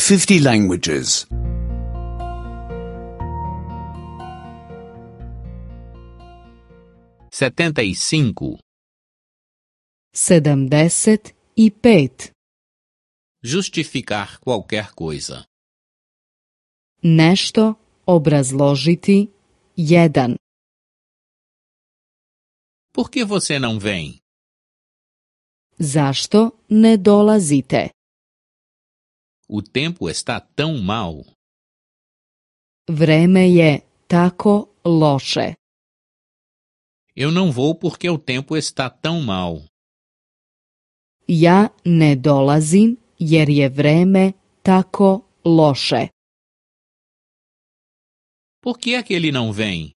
50 languages. 75. 75. Justificar qualquer coisa. Nešto obrazložiti. 1. Por que você não vem? Zašto ne dolazite? O tempo está tão mal. Vreme je tako loše. Eu não vou porque o tempo está tão mal. Ja ne dolazim jer je vreme tako loše. Por que é que ele não vem?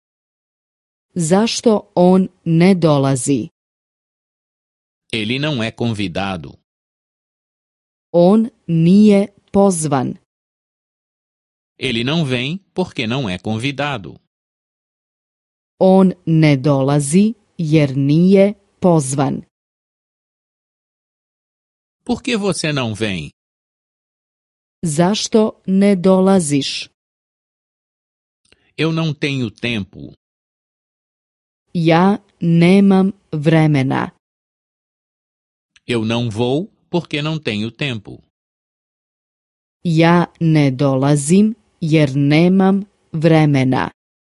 Zašto on ne dolazi? Ele não é convidado. On nije pozvan. Ele não vem porque não é convidado. On ne dolazi jer nije pozvan. Por que você não vem? Zašto ne dolaziš? Eu não tenho tempo. Ja nemam vremena. Eu não vou porque não tenho tempo. Ja ne dolazim jer nemam vremena.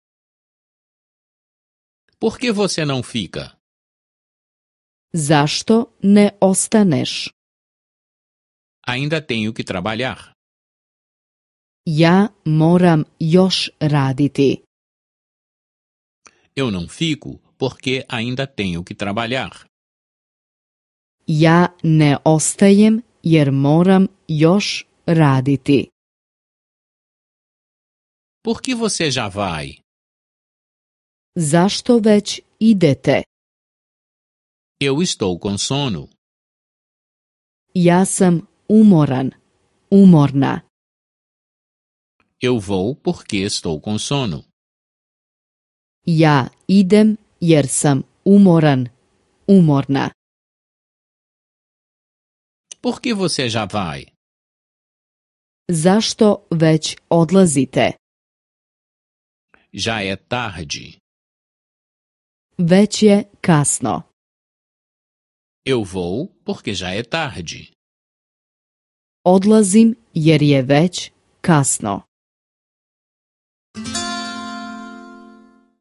Por que você não fica? Zašto ne ostaneš? Ainda tenho que trabalhar. Ja moram još raditi. Eu não fico porque ainda tenho que trabalhar. Ja ne ostajem jer moram još raditi. Por que você já vai? Zašto već idete? Eu estou com sono. Ja sam umoran, umorna. Eu vou porque estou com sono. Ja idem jer sam umoran, umorna. Por que você já vai? Zašto već odlazite? Já é tarde. Već je kasno. Eu vou porque já é tarde. Odlazim jer je već kasno.